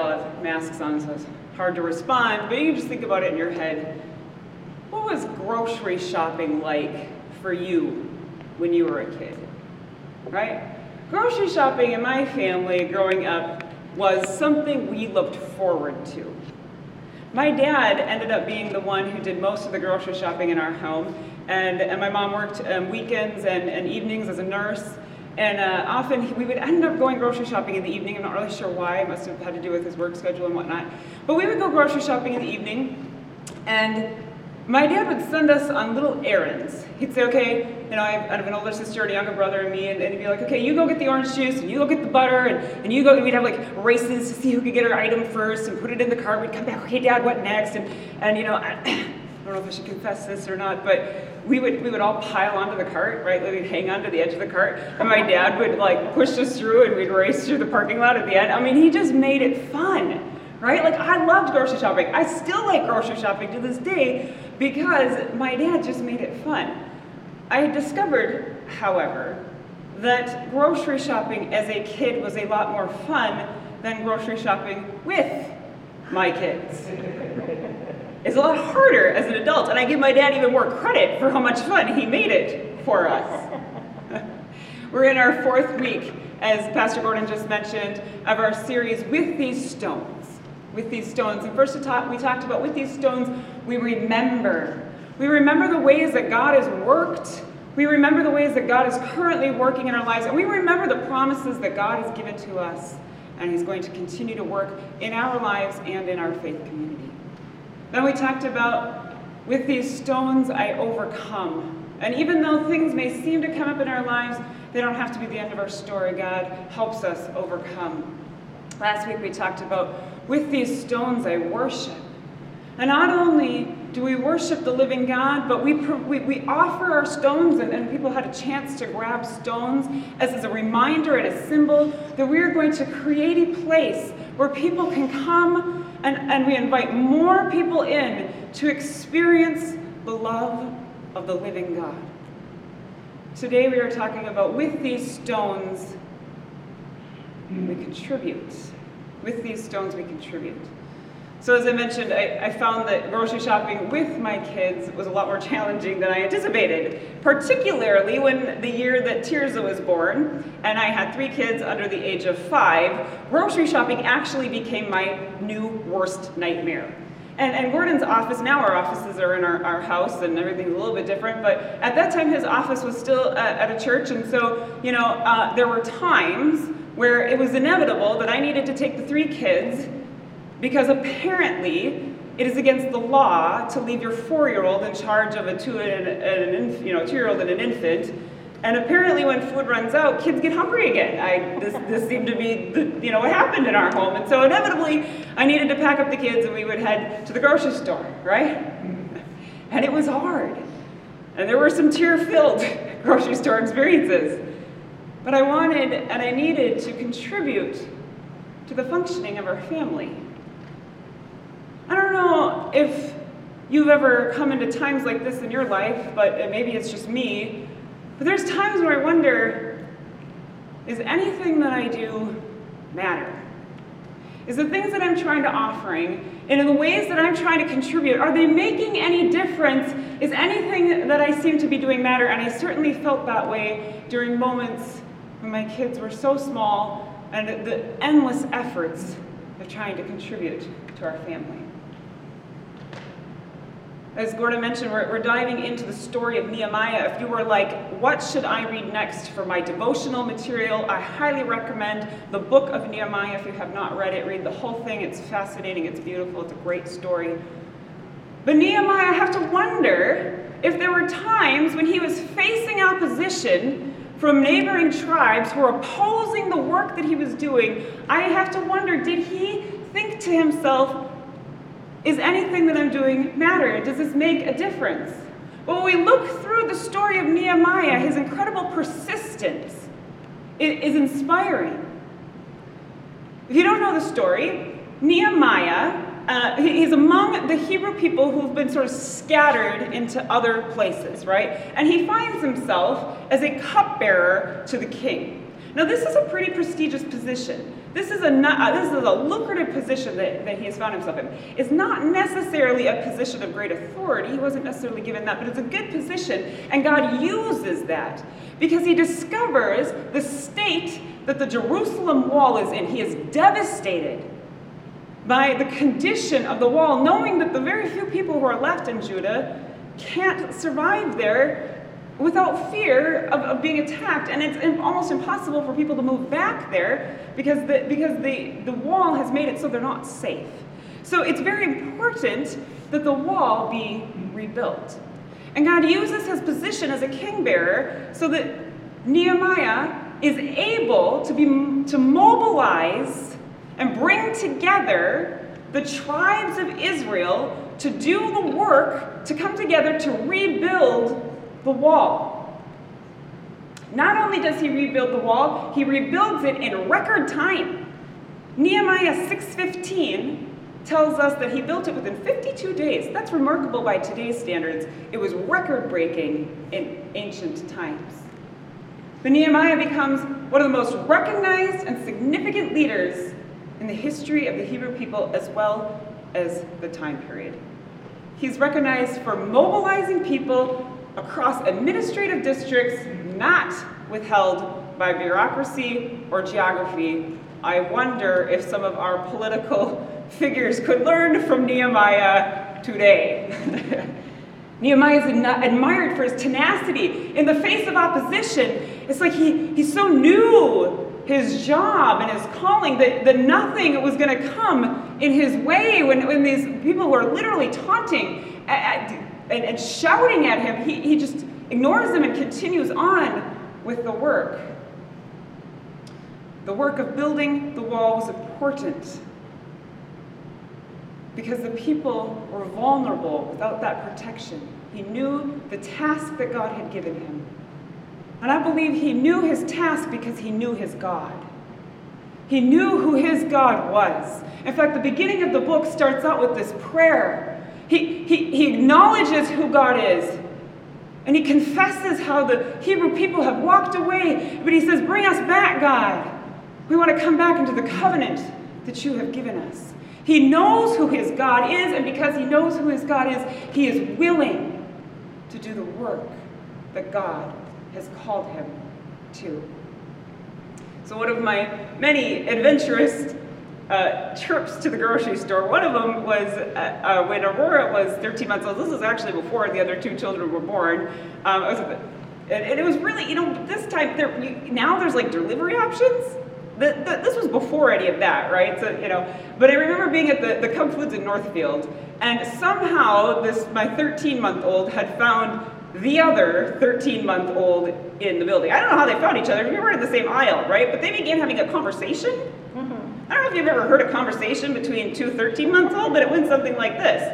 all have masks on, so it's hard to respond, but you can just think about it in your head. What was grocery shopping like for you when you were a kid, right? Grocery shopping in my family growing up was something we looked forward to. My dad ended up being the one who did most of the grocery shopping in our home, and my mom worked weekends and evenings as a nurse, and often we would end up going grocery shopping in the evening. I'm not really sure why. It must have had to do with his work schedule and whatnot. But we would go grocery shopping in the evening, and my dad would send us on little errands. He'd say, okay, I have an older sister and a younger brother and me, and he'd be like, okay, you go get the orange juice, and you go get the butter, and you go, and we'd have like races to see who could get our item first, and put it in the cart. We'd come back, okay, Dad, what next? And I don't know if I should confess this or not, but we would all pile onto the cart, right? We'd hang onto the edge of the cart, and my dad would like push us through, and we'd race through the parking lot at the end. I mean, he just made it fun. Right? Like, I loved grocery shopping. I still like grocery shopping to this day because my dad just made it fun. I discovered, however, that grocery shopping as a kid was a lot more fun than grocery shopping with my kids. It's a lot harder as an adult, and I give my dad even more credit for how much fun he made it for us. We're in our 4th week, as Pastor Gordon just mentioned, of our series, With These Stones. With these stones. And first we talked about with these stones, we remember. We remember the ways that God has worked. We remember the ways that God is currently working in our lives. And we remember the promises that God has given to us. And He's going to continue to work in our lives and in our faith community. Then we talked about with these stones, I overcome. And even though things may seem to come up in our lives, they don't have to be the end of our story. God helps us overcome. Last week we talked about with these stones I worship. And not only do we worship the living God, but we offer our stones, and people had a chance to grab stones as a reminder and a symbol that we are going to create a place where people can come and we invite more people in to experience the love of the living God. Today we are talking about with these stones we contribute. With these stones, we contribute. So as I mentioned, I found that grocery shopping with my kids was a lot more challenging than I anticipated, particularly when the year that Tirza was born, and I had 3 kids under the age of 5, grocery shopping actually became my new worst nightmare. And Gordon's office, now our offices are in our house and everything's a little bit different, but at that time his office was still at a church, and so, there were times where it was inevitable that I needed to take the 3 kids because apparently it is against the law to leave your 4-year-old in charge of a 2-year-old and an infant. And apparently when food runs out, kids get hungry again. This seemed to be what happened in our home. And so inevitably I needed to pack up the kids and we would head to the grocery store, right? And it was hard. And there were some tear-filled grocery store experiences. But I wanted and I needed to contribute to the functioning of our family. I don't know if you've ever come into times like this in your life, but maybe it's just me. But there's times where I wonder, is anything that I do matter? Is the things that I'm trying to offering, and in the ways that I'm trying to contribute, are they making any difference? Is anything that I seem to be doing matter? And I certainly felt that way during moments when my kids were so small and the endless efforts of trying to contribute to our family. As Gordon mentioned, we're diving into the story of Nehemiah. If you were like, what should I read next for my devotional material? I highly recommend the book of Nehemiah. If you have not read it, read the whole thing. It's fascinating, it's beautiful, it's a great story. But Nehemiah, I have to wonder if there were times when he was facing opposition from neighboring tribes who were opposing the work that he was doing. I have to wonder, did he think to himself, is anything that I'm doing matter? Does this make a difference? But when we look through the story of Nehemiah, his incredible persistence is inspiring. If you don't know the story, Nehemiah, he's among the Hebrew people who've been sort of scattered into other places, right? And he finds himself as a cupbearer to the king. Now, this is a pretty prestigious position. This is a lucrative position that he has found himself in. It's not necessarily a position of great authority. He wasn't necessarily given that, but it's a good position, and God uses that because he discovers the state that the Jerusalem wall is in. He is devastated by the condition of the wall, knowing that the very few people who are left in Judah can't survive there without fear of being attacked. And it's almost impossible for people to move back there because the wall has made it so they're not safe. So it's very important that the wall be rebuilt. And God uses his position as a king bearer so that Nehemiah is able to mobilize and bring together the tribes of Israel to do the work, to come together to rebuild the wall. Not only does he rebuild the wall, he rebuilds it in record time. Nehemiah 6:15 tells us that he built it within 52 days. That's remarkable by today's standards. It was record-breaking in ancient times. But Nehemiah becomes one of the most recognized and significant leaders in the history of the Hebrew people as well as the time period. He's recognized for mobilizing people across administrative districts not withheld by bureaucracy or geography. I wonder if some of our political figures could learn from Nehemiah today. Nehemiah is admired for his tenacity in the face of opposition. It's like he so knew his job and his calling that nothing was going to come in his way when these people were literally taunting and shouting at him. He just ignores them and continues on with the work. The work of building the wall was important because the people were vulnerable without that protection. He knew the task that God had given him. And I believe he knew his task because he knew his God. He knew who his God was. In fact, the beginning of the book starts out with this prayer. He acknowledges who God is. And he confesses how the Hebrew people have walked away. But he says, bring us back, God. We want to come back into the covenant that you have given us. He knows who his God is, and because he knows who his God is, he is willing to do the work that God has called him to. So one of my many adventurous trips to the grocery store, one of them was when Aurora was 13 months old. This was actually before the other two children were born. And it was really, this time, now there's like delivery options. This was before any of that, right? So, but I remember being at the Cub Foods in Northfield, and somehow my 13-month-old had found the other 13-month-old in the building. I don't know how they found each other. We were in the same aisle, right? But they began having a conversation. Mm-hmm. I don't know if you've ever heard a conversation between two 13-month-olds, but it went something like this.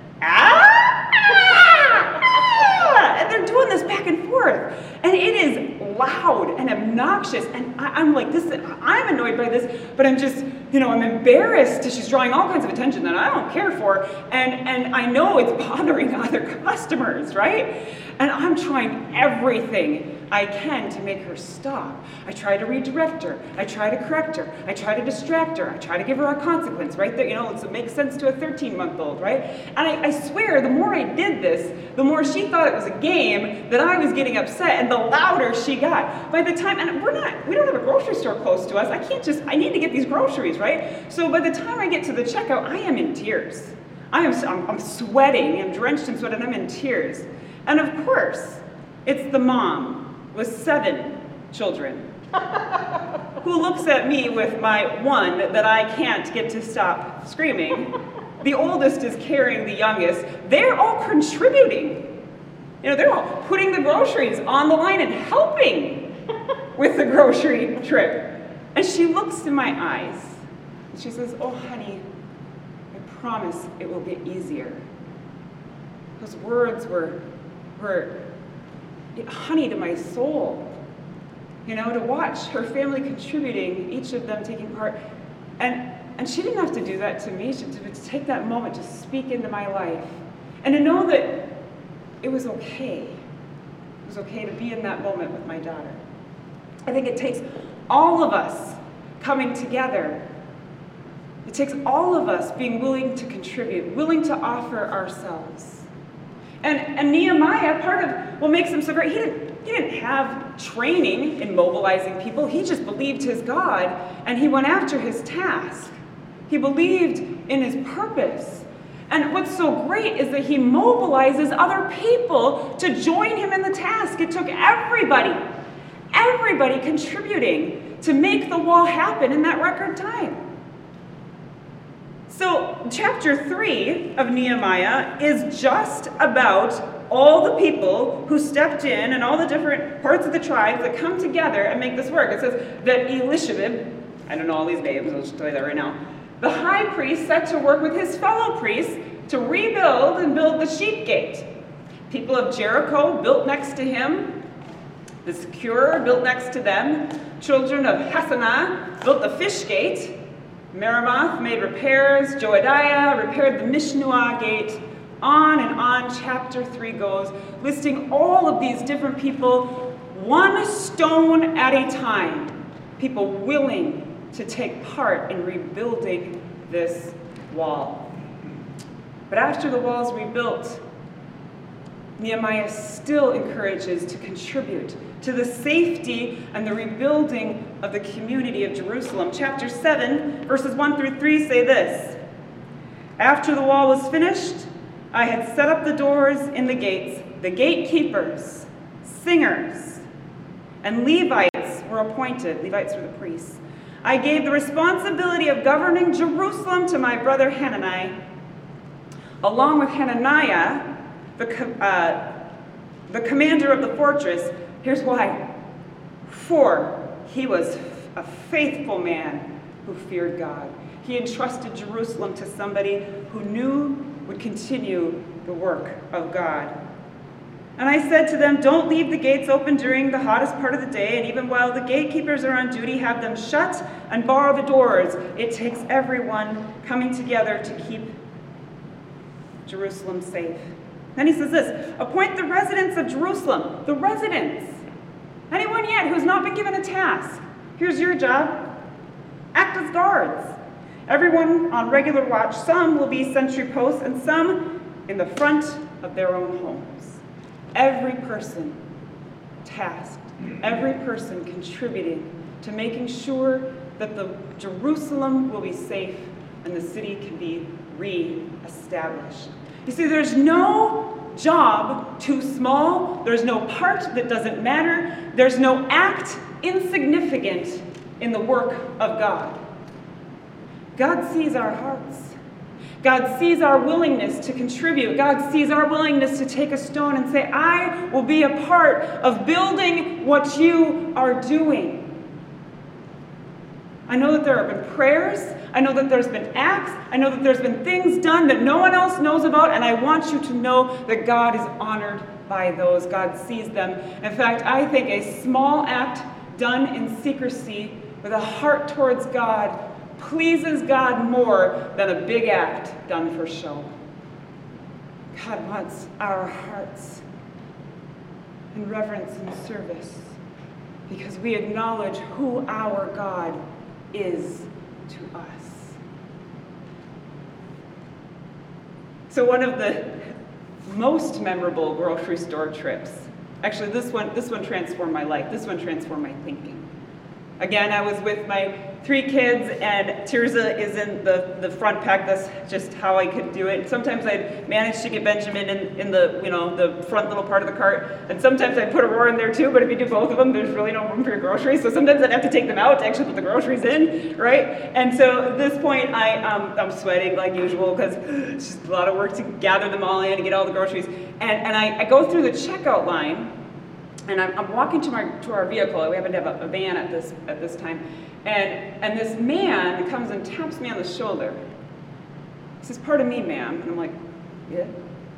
And they're doing this back and forth. And it is loud and obnoxious. And I'm like, I'm annoyed by this, but I'm just, I'm embarrassed. She's drawing all kinds of attention that I don't care for. And I know it's bothering other customers, right? And I'm trying everything I can to make her stop. I try to redirect her. I try to correct her. I try to distract her. I try to give her a consequence, right? That, it makes sense to a 13-month-old, right? And I swear, the more I did this, the more she thought it was a game, that I was getting upset, and the louder she got. By the time, and we don't have a grocery store close to us. I need to get these groceries, right? So by the time I get to the checkout, I am in tears. I'm sweating, I'm drenched in sweat, and I'm in tears. And of course, it's the mom with 7 children who looks at me with my one that I can't get to stop screaming. The oldest is carrying the youngest. They're all contributing. They're all putting the groceries on the line and helping with the grocery trip. And she looks in my eyes and she says, "Oh, honey, I promise it will get easier." Those words were honey to my soul. To watch her family contributing, each of them taking part. And she didn't have to do that to me. She had to take that moment to speak into my life. And to know that it was okay. It was okay to be in that moment with my daughter. I think it takes all of us coming together. It takes all of us being willing to contribute, willing to offer ourselves. And Nehemiah, part of what makes him so great, he didn't have training in mobilizing people. He just believed his God, and he went after his task. He believed in his purpose. And what's so great is that he mobilizes other people to join him in the task. It took everybody contributing to make the wall happen in that record time. So chapter 3 of Nehemiah is just about all the people who stepped in and all the different parts of the tribes that come together and make this work. It says that Elishib, I don't know all these names, I'll just tell you that right now, the high priest set to work with his fellow priests to rebuild and build the sheep gate. People of Jericho built next to him. The Secure built next to them. Children of Hassanah built the fish gate. Meremoth made repairs. Joadiah repaired the Mishnuah gate. On and on chapter 3 goes, listing all of these different people, one stone at a time. People willing to take part in rebuilding this wall. But after the wall's rebuilt, Nehemiah still encourages to contribute to the safety and the rebuilding of the community of Jerusalem. Chapter 7, verses 1 through 3 say this: After the wall was finished, I had set up the doors in the gates. The gatekeepers, singers, and Levites were appointed. Levites were the priests. I gave the responsibility of governing Jerusalem to my brother Hanani, along with Hananiah, the commander of the fortress. Here's why. For he was a faithful man who feared God. He entrusted Jerusalem to somebody who knew would continue the work of God. And I said to them, don't leave the gates open during the hottest part of the day, and even while the gatekeepers are on duty, have them shut and bar the doors. It takes everyone coming together to keep Jerusalem safe. Then he says this: appoint the residents of Jerusalem. The residents. Anyone yet who's not been given a task. Here's your job. Act as guards. Everyone on regular watch. Some will be sentry posts and some in the front of their own homes. Every person tasked. Every person contributing to making sure that the Jerusalem will be safe and the city can be re-established. You see, there's no job too small. There's no part that doesn't matter. There's no act insignificant in the work of God. God sees our hearts. God sees our willingness to contribute. God sees our willingness to take a stone and say, I will be a part of building what you are doing. I know that there have been prayers. I know that there's been acts. I know that there's been things done that no one else knows about, and I want you to know that God is honored by those. God sees them. In fact, I think a small act done in secrecy with a heart towards God pleases God more than a big act done for show. God wants our hearts in reverence and service because we acknowledge who our God is to us. So one of the most memorable grocery store trips, actually this one transformed my life. This one transformed my thinking. Again, I was with my 3 kids, and Tirza is in the front pack. That's just how I could do it. Sometimes I'd manage to get Benjamin in the front little part of the cart, and sometimes I'd put Aurora in there too, but if you do both of them, there's really no room for your groceries, so sometimes I'd have to take them out to actually put the groceries in, right? And so at this point, I'm sweating like usual, because it's just a lot of work to gather them all in and get all the groceries. And I go through the checkout line, and I'm walking to our vehicle. We happen to have a van at this time. And this man comes and taps me on the shoulder. He says, "Pardon me, ma'am." And I'm like, "Yeah."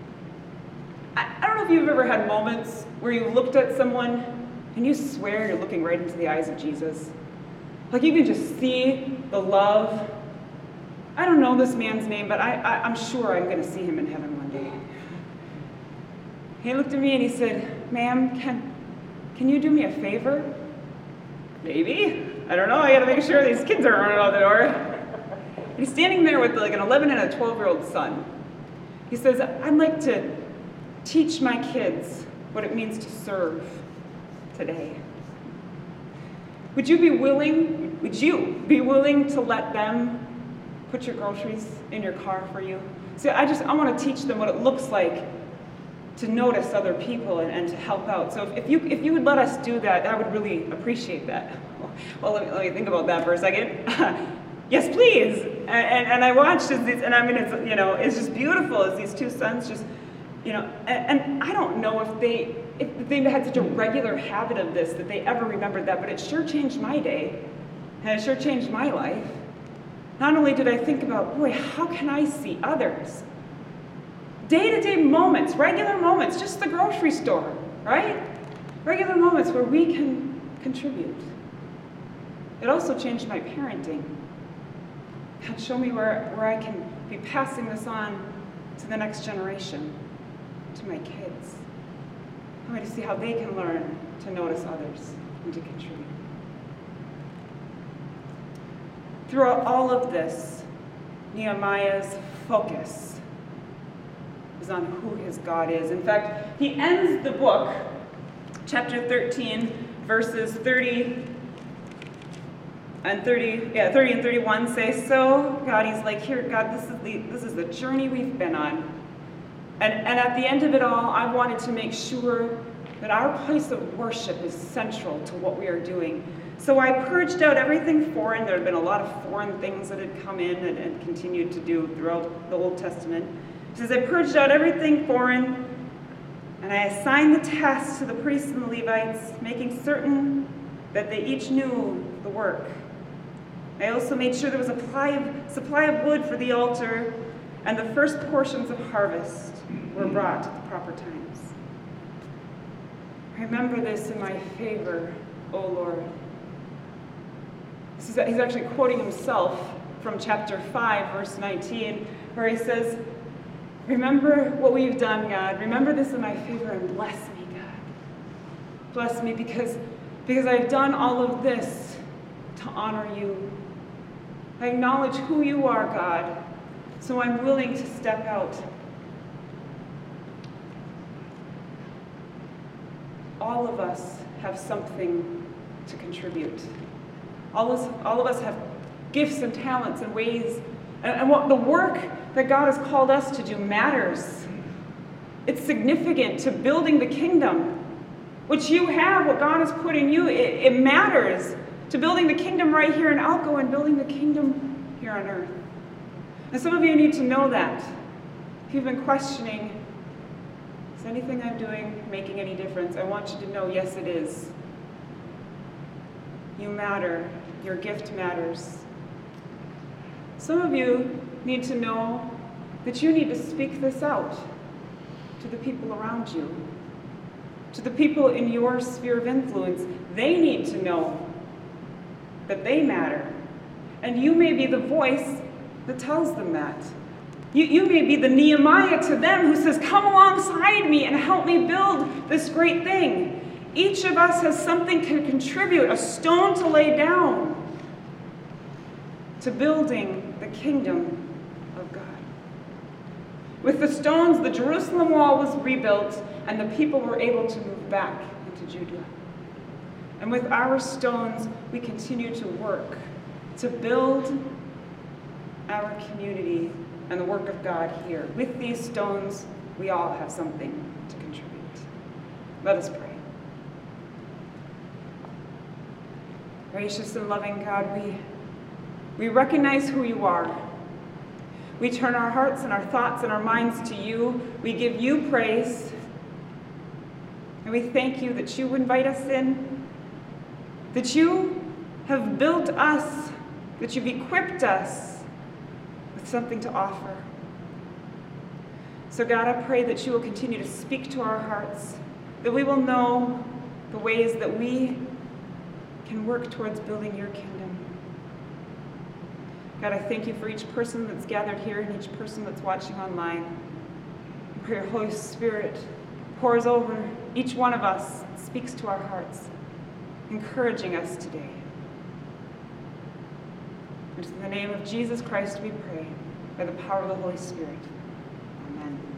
I don't know if you've ever had moments where you looked at someone and you swear you're looking right into the eyes of Jesus. Like you can just see the love. I don't know this man's name, but I'm sure I'm going to see him in heaven one day. He looked at me and he said, "Ma'am, can you do me a favor?" Maybe. I don't know, I gotta make sure these kids aren't running out the door. And he's standing there with like an 11 and a 12-year-old son. He says, I'd like to teach my kids what it means to serve today. Would you be willing to let them put your groceries in your car for you? See, I want to teach them what it looks like to notice other people and to help out. So if you would let us do that, I would really appreciate that. Well, let me think about that for a second. Yes, please. And I watched as these, and I mean, it's just beautiful as these two sons just, and I don't know if they had such a regular habit of this that they ever remembered that, but it sure changed my day, and it sure changed my life. Not only did I think about, boy, how can I see others? Day-to-day moments, regular moments, just the grocery store, right? Regular moments where we can contribute. It also changed my parenting. God, show me where I can be passing this on to the next generation, to my kids. I want to see how they can learn to notice others and to contribute. Throughout all of this, Nehemiah's focus is on who his God is. In fact, he ends the book, chapter 13, verses 30 and 31 say, so, God, he's like, here, God, this is the journey we've been on. And at the end of it all, I wanted to make sure that our place of worship is central to what we are doing. So I purged out everything foreign. There had been a lot of foreign things that had come in and continued to do throughout the Old Testament. He says, I purged out everything foreign, and I assigned the tasks to the priests and the Levites, making certain that they each knew the work. I also made sure there was a supply of wood for the altar, and the first portions of harvest were brought at the proper times. Remember this in my favor, O Lord. He's actually quoting himself from chapter 5, verse 19, where he says, remember what we've done, God. Remember this in my favor and bless me, God. Bless me because I've done all of this to honor you. I acknowledge who you are, God, so I'm willing to step out. All of us have something to contribute. All of us have gifts and talents and ways, and what the work that God has called us to do matters. It's significant to building the kingdom, which you have, what God has put in you. It matters to building the kingdom right here in Elko and building the kingdom here on earth. And some of you need to know that. If you've been questioning, is anything I'm doing making any difference? I want you to know, yes, it is. You matter. Your gift matters. Some of you need to know that you need to speak this out to the people around you, to the people in your sphere of influence. They need to know that they matter. And you may be the voice that tells them that. You may be the Nehemiah to them who says, come alongside me and help me build this great thing. Each of us has something to contribute, a stone to lay down to building the kingdom of God. With the stones, the Jerusalem wall was rebuilt and the people were able to move back into Judah. And with our stones, we continue to work to build our community and the work of God here. With these stones, we all have something to contribute. Let us pray. Gracious and loving God, we recognize who you are. We turn our hearts and our thoughts and our minds to you. We give you praise. And we thank you that you invite us in, that you have built us, that you've equipped us with something to offer. So God, I pray that you will continue to speak to our hearts, that we will know the ways that we can work towards building your kingdom. God, I thank you for each person that's gathered here and each person that's watching online. I pray your Holy Spirit pours over each one of us, speaks to our hearts, encouraging us today. It's in the name of Jesus Christ we pray, by the power of the Holy Spirit. Amen.